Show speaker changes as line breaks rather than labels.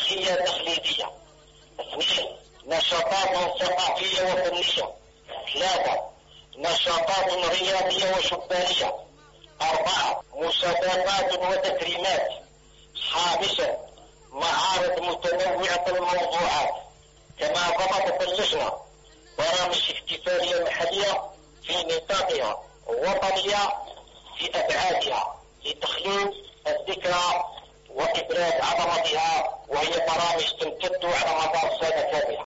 تاريخية تقليدية. 2. نشاطات ثقافية وفنية. 3. نشاطات رياضية وشبانية. 4. مسابقات وتكريمات. 5. معارض متنوعة الموضوعات. كما ضبطت اللجنة برامج احتفالية محلية في نطاقها ووطنية في أبعادها لتخليد الذكرى وإبراز عظمتها، وهي برامج تمتد على مدار سنة كاملة.